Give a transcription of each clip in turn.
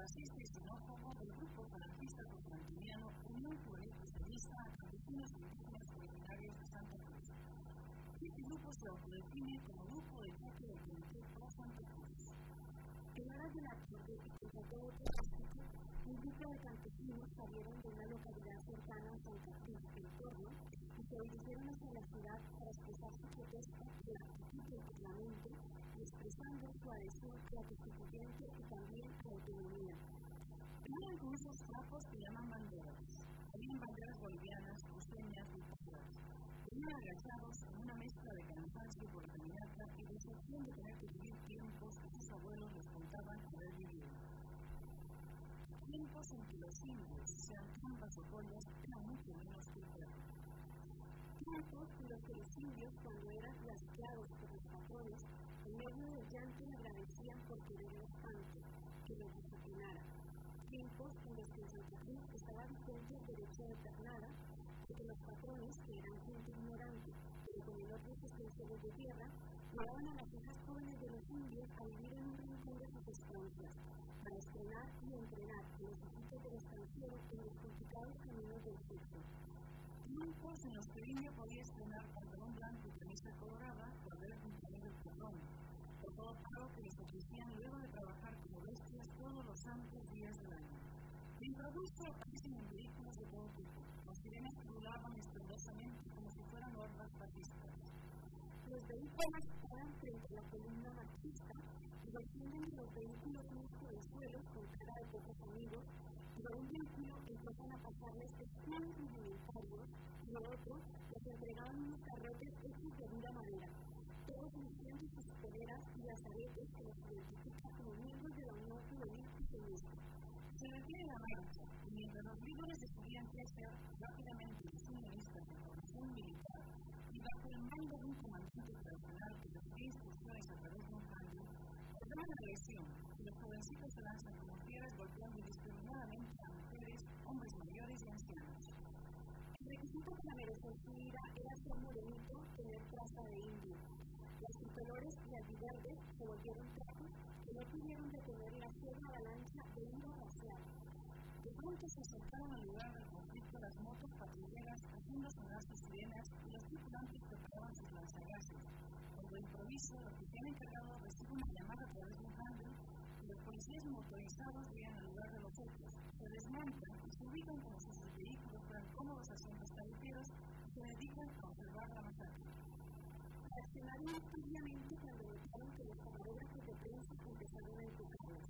antirracista y xenófobo del grupo falangista constantiniano Unión Juvenil Cristianista a Campesinos e Indígenas Originarios de Santa Cruz. Este grupo se autodefine como grupo de choque del Comité Pro Santa Cruz. En aras del acorde y contra todo pronóstico, un grupo de campesinos salieron de una localidad cercana a Santa Cruz, entorno, y se dirigieron hacia la ciudad para expresar su protesta de la actitud del Parlamento y expresando su adhesión a la Constituyente y también a la autonomía. Tenían con esos trapos que llaman banderas. Tenían banderas bolivianas, cruceñas y patrias. Venían agachados en una mezcla de cansancio por la caminata y decepción de tener que vivir tiempos que sus abuelos les contaban haber vivido. Tiempos en que los indios, sean cambas o collas, eran mucho menos que el perro. Tiempos en los que los indios, cuando eran lastiados por los patrones, en medio del llanto le agradecían por querer el espanto, que los disciplinara. Tiempos en los que en Santa Cruz estaba vigente el derecho de pernada, porque los patrones, que eran gente ignorante, pero con el otro extensión de tierra, llevaban a las hijas jóvenes de los indios a vivir en un rincón de sus estancias, para estrenar y entrenar a los hijitos del extranjero en los complicados caminos del sexo. Tiempos en los que el indio podía estrenar pantalón blanco y camisa colorada por haber cumplido el perdón, por todo pago que les ofrecían luego de trabajar como bestias todos los santos días del año. De improviso aparecen en vehículos de todo tipo. Los sirenas rulaban estrondosamente como si fueran hordas fascistas. Los vehículos paran frente a la columna marxista y descienden de los vehículos unos de suelos con cara de pocos amigos, y a un vehículo empiezan a pasarles escudos rudimentarios y a otro les entregaban unos carretes hechos de dura madera, todos luciendo sus poleras y las aretes que los identifican como miembros de la Unión Juvenil Cristianista. Se detiene la marcha, y mientras los líderes decidían crecer rápidamente los unionistas de formación militar, y bajo el mando de un comandante tradicional que recibía instrucciones a través de un cambio, ordenan la agresión, y los jovencitos se lanzan como fieras golpeando indiscriminadamente a mujeres, hombres mayores y ancianos. El requisito para merecer su ira era ser morenito, tener traza de indio. Los tricolores y albiverdes se volvieron trapos que no pudieron detener la ciega avalancha de ira racial. De pronto se acercaron al lugar del conflicto las motos patrulleras haciendo sonar sus sirenas y los tripulantes preparaban sus lanzagases. Cuando de improviso, el oficial encargado recibe una llamada a través de un cambio y los policías motorizados llegan al lugar de los hechos, se desmontan y se ubican como si sus vehículos fueran cómodos asientos callejeros y se dedican a observar la masacre. Reaccionaron instantáneamente cuando notaron que los camarógrafos de prensa empezaron a enfocarlos.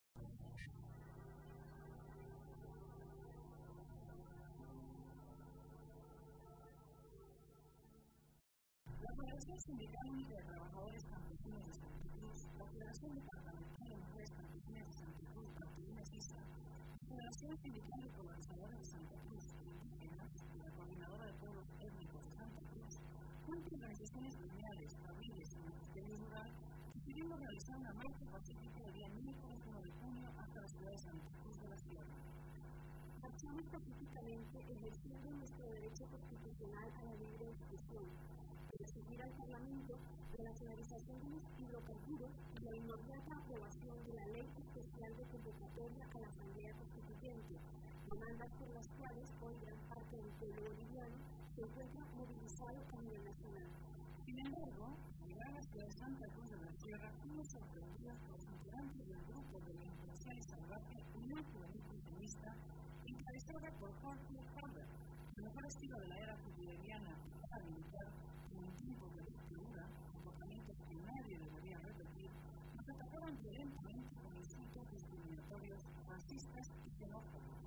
La Federación Sindical Única de Trabajadores Campesinos de Santa Cruz, la Federación Departamental de Mujeres Campesinas de Santa Cruz, Campesinas ISA, la Federación Sindical de Colonizadores de Santa Cruz, Indígenas, y la Coordinadora de Pueblos Étnicos de Santa Cruz, junto a organizaciones gremiales, familias y ministerio rural, decidimos realizar una marcha pacífica el día miércoles 1 de junio hasta la ciudad de Santa Cruz de la Sierra. Marchamos pacíficamente ejerciendo nuestro derecho constitucional a la libre expresión, para exigir al Parlamento la nacionalización de los hidrocarburos y la inmediata aprobación de la Ley Especial de Convocatoria a la Asamblea Constituyente, demandas por las cuales hoy gran parte del pueblo boliviano se encuentra movilizado a nivel nacional. Sin embargo, al llegar a la ciudad de Santa Cruz de la Sierra, fuimos sorprendidos por los integrantes del grupo de la influencial y salvaje Unión Juvenil Cristianista, encabezada por Jorge Faber, el mejor estilo de la era bolivariana paramilitar, con un tiempo de dictadura, comportamientos que nadie debería repetir, nos atacaban violentamente con insultos discriminatorios, racistas y xenófobos.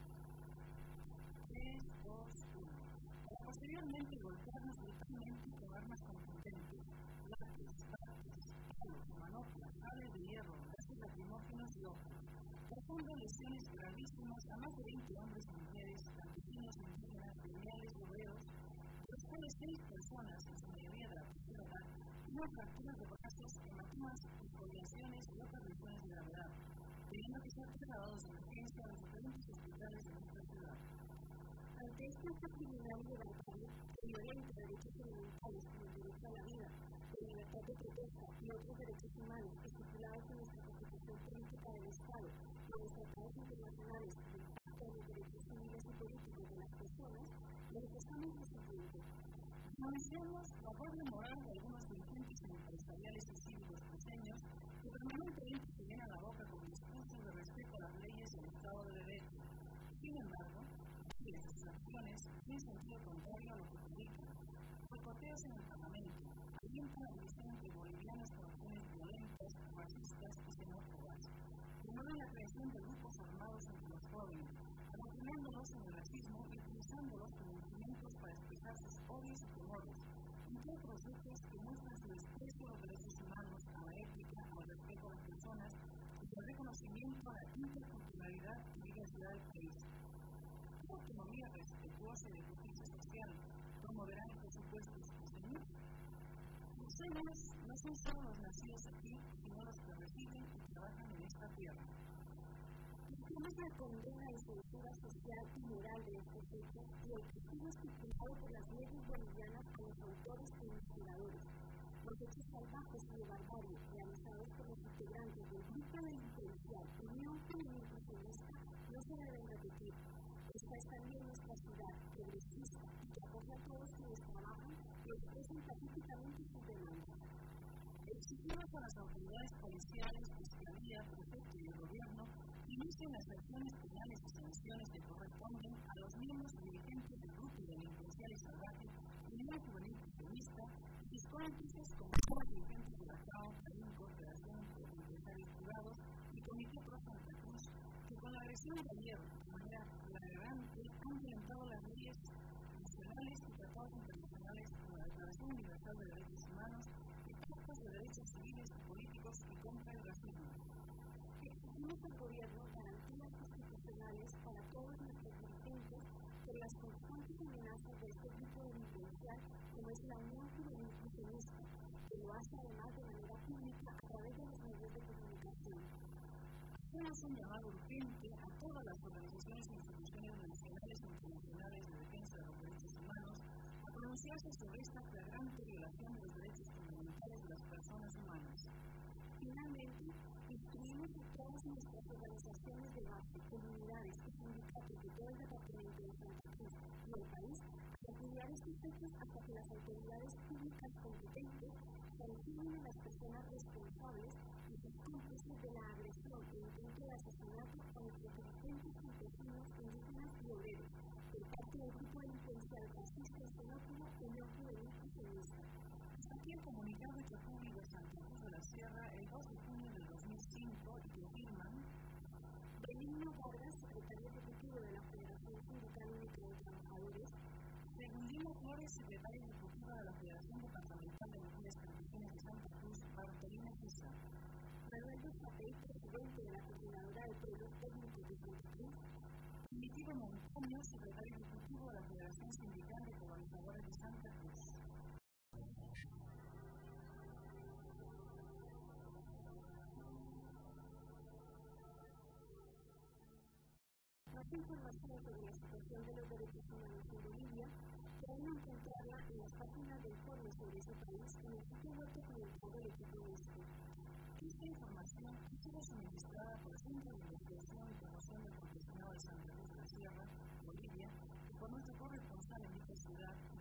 3, 2, 1. Para posteriormente golpearnos brutalmente con armas contundentes, lápiz, bates, palos, manoplas, cables de hierro, gases lacrimógenos y ojos, causando lesiones gravísimas a más de 20 hombres y mujeres, campesinos, indígenas, gremiales, obreros, de los cuales 6 personas, en su mayoría de la tercera edad, tuvieron fracturas de brazos, hematomas, exfoliaciones y otras lesiones de gravedad, teniendo que ser trasladados de emergencia a los diferentes hospitales de nuestra ciudad. Ante este acto criminal y legalitario, que violenta derechos elementales como el derecho a la vida, la libertad de protesta y otros derechos humanos estipulados en nuestra Constitución Política del Estado, de los tratados internacionales del Pacto de los Derechos Civiles y Políticos de las Personas, manifestamos lo siguiente. Denunciamos la doble moral de algunos dirigentes empresariales y cívicos cruceños que permanentemente se llenan la boca con discursos de respeto a las leyes y al Estado de Derecho. Sin embargo, varias de sus acciones tienen sentido contrario a lo que publican. Boicoteos en el Parlamento, alientan la división entre bolivianos con acciones violentas, racistas y xenófobas. Promueven la creación de grupos armados entre los jóvenes, adoctrinándolos en el racismo y utilizándolos como instrumentos para expresar sus odios y temores, entre otros hechos que muestran su desprecio a los derechos humanos, a la ética, al respeto a las personas y al reconocimiento a la interculturalidad y diversidad del país. Una autonomía respetuosa y de justicia social promoverán presupuestos sostenibles. Cruceños no son solo los nacidos aquí, sino los que residen y trabajan en esta tierra. Hacemos la condena y censura social y moral de estos hechos y el castigo estipulado por las leyes bolivianas a los autores e inspiradores. Los hechos salvajes y de barbarie realizados por los integrantes del grupo delincuencial Unión Juvenil Cruceñista no se deben repetir. Esta es también nuestra ciudad progresista y que acoge a todos quienes trabajan y expresan pacíficamente sus demandas. Exigimos a las autoridades policiales, fiscalía, prefecto y el gobierno que inicien las acciones penales y sanciones que corresponden a los miembros y dirigentes del grupo delincuencial y salvaje Unión Juvenil Cruceñista y sus cómplices como los dirigentes de la CAO, CAINCO, Federación de Empresarios Privados y Comité Pro Santa Cruz, que con la agresión de ayer de manera flagrante han violentado las leyes nacionales y tratados internacionales como la Declaración Universal de Derechos Humanos y pactos de derechos civiles y políticos y contra el racismo. Exigimos al gobierno garantías constitucionales para todos nuestros dirigentes por las constantes amenazas de este grupo delincuencial como es la Unión Juvenil Cruceñista, que lo hace además de manera pública a través de los medios de comunicación. Hacemos un llamado urgente a todas las organizaciones e instituciones nacionales e internacionales de defensa de los derechos humanos a pronunciarse sobre esta flagrante violación de los derechos fundamentales de las personas humanas. Finalmente, instruimos a todas nuestras organizaciones de base, comunidades y sindicatos de todo el departamento de Santa Cruz y el país a repudiar estos hechos hasta que las autoridades públicas competentes sancionen a las personas responsables y sus cómplices de la agresión e intento de asesinato a nuestros dirigentes campesinos, indígenas y obreros por parte del grupo delincuencial fascista y xenófobo Unión Juvenil Cruceñista. Aquí el comunicado hecho público de Santa Cruz de la Sierra el 2 de junio del 2005 y que firman Benigno Vargas, secretario ejecutivo de la Federación Sindical Única de Trabajadores; Segundino Flores, secretaria ejecutiva de la Federación Departamental de Mujeres Campesinas de Santa Cruz; Bartolina Pisa; Manuel Zapey, presidente de la Coordinadora de Pueblos Técnicos de Santa Cruz; Primitivo Montaño, secretario ejecutivo de la Federación Sindical de Colonizadores de Santa Cruz. Más información sobre la situación de los derechos humanos en Bolivia pueden encontrarla en las páginas del foro sobre ese país en el sitio web documental del equipo nuestro. Esta información ha sido suministrada por el Centro de Investigación y Promoción del Profesional de Santa Cruz de la Sierra, Bolivia, y por nuestro corresponsal en dicha ciudad,